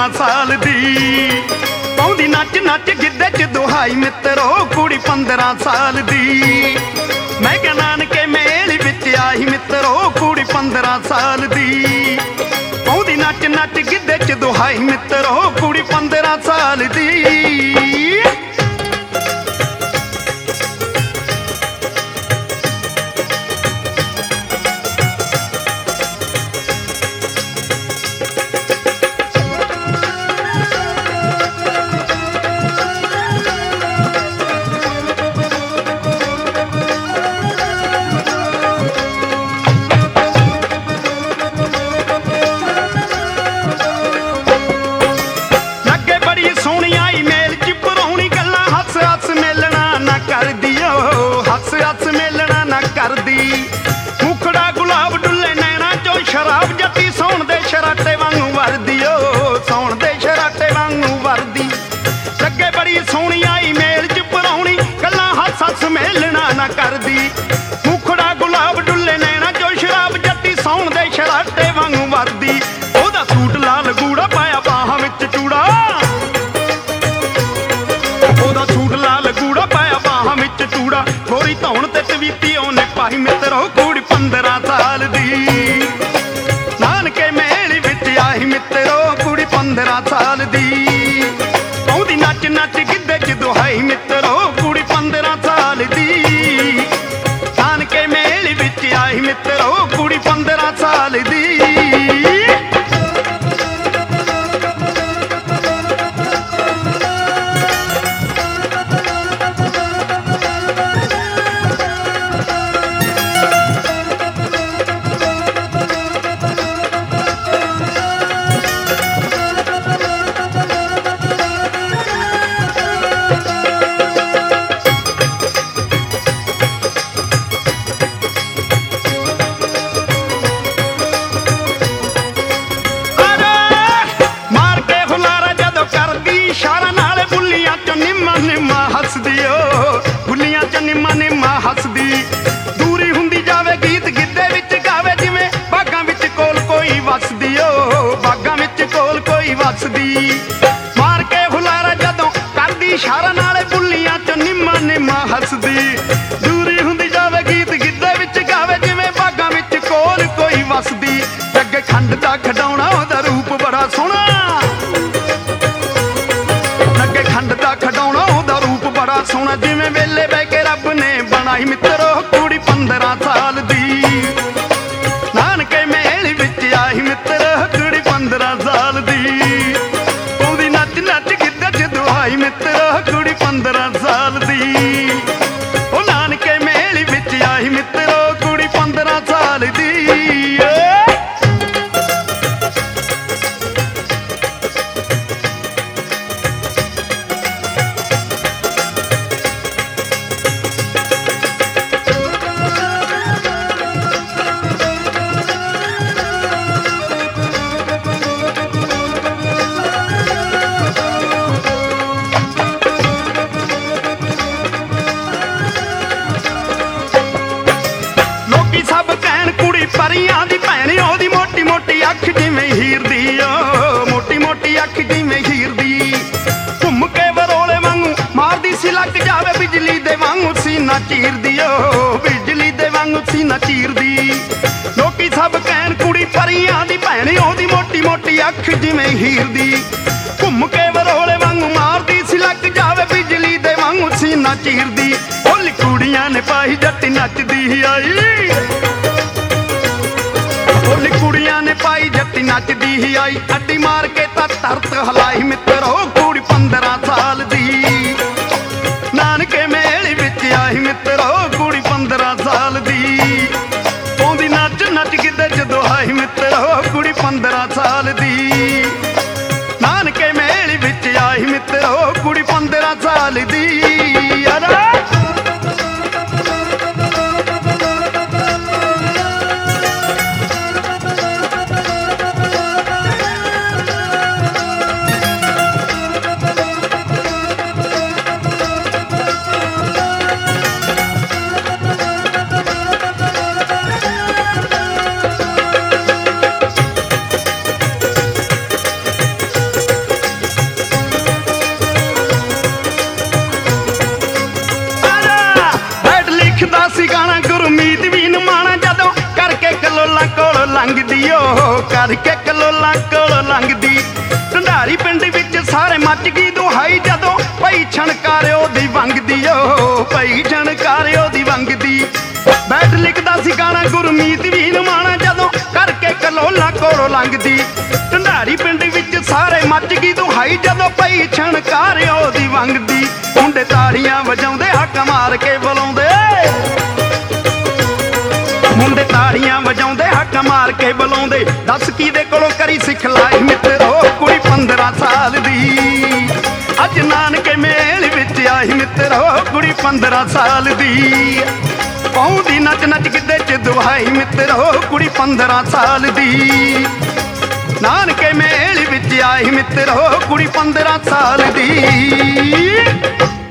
साल दी। पाउंदी नच नच गिद्धे च दुहाई मित्रो कुड़ी 15 साल दी। मैं क्या नानके मेल विच आई मित्रो कुड़ी 15 साल दी। पाउंदी नच नच गिद्धे च दुहाई मित्रो कुड़ी 15 साल दी। मुखड़ा गुलाब डुले नैना चो शराब जती सौण दे शराटे वांगू वरदी ओ सौण दे शराटे वांगू वरदी। लगे बड़ी सोहनी आई मेल च परौनी गल्लां हस हस मेलना ना करदी। मुखड़ा गुलाब डुले नैना चो शराब जती सौण दे शराटे वांगू वरदी। ओदा सूट लाल गूड़ा पाया बाहां विच चूड़ा। ओदा सूट लाल गूड़ा पाया बाहां विच चूड़ा। गोरी धौण ते तवीती ओने पाई मित्रो कुड़ी 15 साल दी। नानके मेल विच आई मित्रो कुड़ी 15 साल दी। पाउंदी नच नच गिद्धे च दुहाई मित्रो कुड़ी 15 साल दी। नानके मेल विच आई मित्रो कुड़ी 15 साल दी। दूरी हुंदी जावे गीत गिद्धे विच गावे जिवें बागां विच कोल कोई वसदी ओ बागां विच कोल कोई वसदी। मार के हुलारा जदों करदी इशारा नाले बुल्लियां चों निम्मा निम्मा हसदी। दूरी हुंदी जावे गीत गिद्धे विच गावे जिवें बागां विच कोल कोई वसदी। जग्गे खंड दा खडौणा ओदा रूप बड़ा सोहणा। जग्गे खंड दा खडौणा ओदा रूप बड़ा सोहणा। जिवें वेले बह के रब ने बनाई मित्रो कुड़ी 15 साल दी। नानके मेल विच आई मित्रो कुड़ी 15 साल दी। पाउंदी नच नच गिद्धे च दुहाई मित्रो कुड़ी 15 साल दी। ओ नानके मेल विच आई मित्रो कुड़ी 15 साल दी। परियां दी भैन ओदी मोटी मोटी अख जिवें हीर दी ओ मोटी मोटी अख जिवें हीर दी। घुम के बरोले वांगू मारदी सी लग जावे बिजली दे वांगू सीना चीरदी ओ बिजली दे वांगू सीना चीरदी। लोकी सब कहन कुड़ी परियां दी भैन ओदी मोटी मोटी अख जिवें हीर दी। घुम के बरोले वांगू मारदी सी लग जावे बिजली दे वांगू सीना चीरदी। ओली कुड़ियां ने पाई जट्टी नचदी आई। ओली कुड़ियां ने पाई जट्टी नचदी ही आई। अड्डी मार के ता तरत हलाई मित्रो कुड़ी 15 साल दी। नानके मेल विच आई मित्रो कुड़ी 15 साल दी। पाउंदी नच नच गिद्धे च दुहाई मित्रो कुड़ी 15 साल दी। नानके मेल विच आई मित्रो कुड़ी 15 साल दी। ਕਲੋਲਾਂ ਕੋਲੋਂ ਲੰਘਦੀ ਓ ਕਰਕੇ ਕਲੋਲਾਂ ਕੋਲੋਂ ਲੰਘਦੀ। ਢੰਡਾਰੀ ਪਿੰਡ ਵਿੱਚ ਸਾਰੇ ਮੱਚ ਗਈ ਦੁਹਾਈ ਜਦੋਂ ਭਾਈ ਛਣਕਾਰਿਓ ਦੀ ਵੰਗਦੀ ਓ ਭਾਈ ਛਣਕਾਰਿਓ ਦੀ ਵੰਗਦੀ। ਬੈਠ ਲਿਖਦਾ ਸੀ ਗਾਣਾ ਗੁਰਮੀਤ ਵੀ ਨਮਾਣਾ ਜਦੋਂ ਕਰਕੇ ਕਲੋਲਾਂ ਕੋਲੋਂ ਲੰਘਦੀ। ਢੰਡਾਰੀ ਪਿੰਡ ਵਿੱਚ ਸਾਰੇ ਮੱਚ ਗਈ ਦੁਹਾਈ ਜਦੋਂ ਭਾਈ ਛਣਕਾਰਿਓ ਦੀ ਵੰਗਦੀ। ਮੁੰਡੇ ਤਾੜੀਆਂ ਵਜਾਉਂਦੇ ਹੱਕ ਮਾਰ ਕੇ ਬੁਲਾਉਂਦੇ, ਮੁੰਡੇ ਤਾੜੀਆਂ ਵਜਾਉਂਦੇ ਹੱਕ ਮਾਰ ਕੇ ਬੁਲਾਉਂਦੇ। ਦੱਸ ਕਿਹਦੇ ਕੋਲੋਂ ਕਰੀ ਸਿਖਲਾਈ ਮਿੱਤਰੋ ਕੁੜੀ 15 ਸਾਲ ਦੀ। ਅੱਜ ਨਾਨਕੇ ਮੇਲ ਵਿੱਚ ਆਈ ਮਿੱਤਰੋ ਕੁੜੀ 15 ਸਾਲ ਦੀ। ਪਾਉਂਦੀ ਨੱਚ ਨੱਚ ਗਿੱਧੇ ਚ ਦੁਹਾਈ ਮਿੱਤਰੋ ਕੁੜੀ 15 ਸਾਲ ਦੀ। ਨਾਨਕੇ ਮੇਲ ਵਿੱਚ ਆਈ ਮਿੱਤਰੋ ਕੁੜੀ 15 ਸਾਲ ਦੀ।